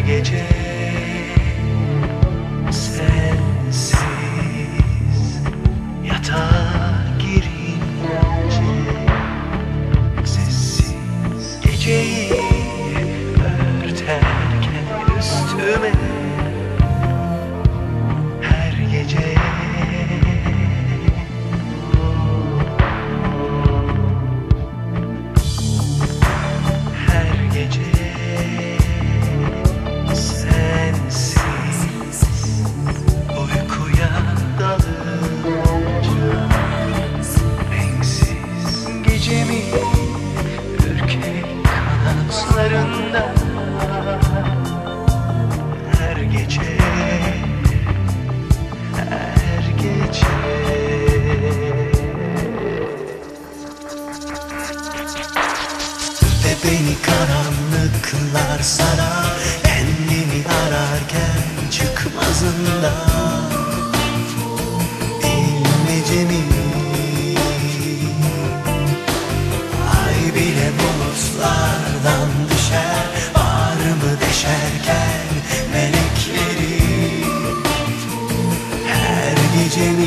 gece sensiz yatağa girince sessiz geceyi örterken üstüme her gece ürkek kanatlarında her gece, her gece. Ve beni karanlıklar sarar, kendimi ararken çıkmazından bilmece mi? Bile bulutlardan düşer, bağrımı deşerken melekleri her gece mi?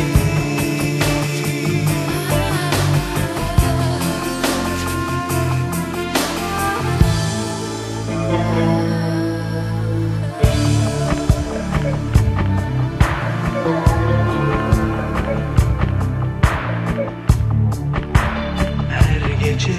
Her gece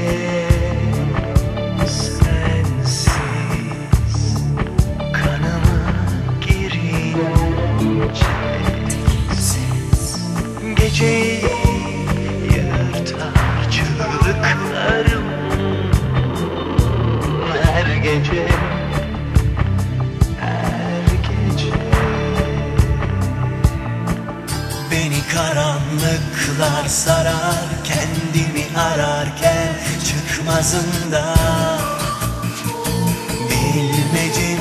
geceyi yırtar çığlıklarım her gece, her gece. Beni karanlıklar sarar, kendimi ararken çıkmazında bilmece